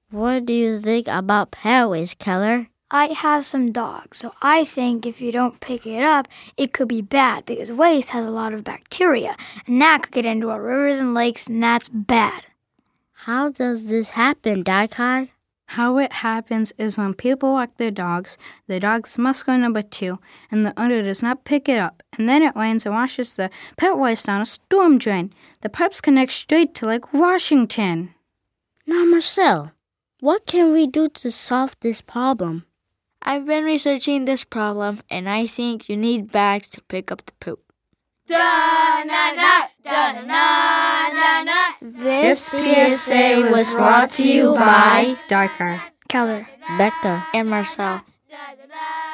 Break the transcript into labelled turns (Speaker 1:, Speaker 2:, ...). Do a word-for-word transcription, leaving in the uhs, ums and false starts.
Speaker 1: What do you think about pet waste, Keller?
Speaker 2: I have some dogs, so I think if you don't pick it up, it could be bad because waste has a lot of bacteria, and that could get into our rivers and lakes, and that's bad.
Speaker 1: How does this happen, Daikai?
Speaker 3: How it happens is when people walk their dogs, the dog's must go number two, and the owner does not pick it up, and then it lands and washes the pet waste down a storm drain. The pipes connect straight to Lake Washington.
Speaker 1: Now, Marcel, what can we do to solve this problem?
Speaker 4: I've been researching this problem, and I think you need bags to pick up the poop.
Speaker 5: Da-na-na, da-na-na-na.
Speaker 4: This P S A was brought to you by
Speaker 3: Daikai,
Speaker 2: Keller,
Speaker 1: Becca,
Speaker 4: and Marcel.
Speaker 5: Da-da-da.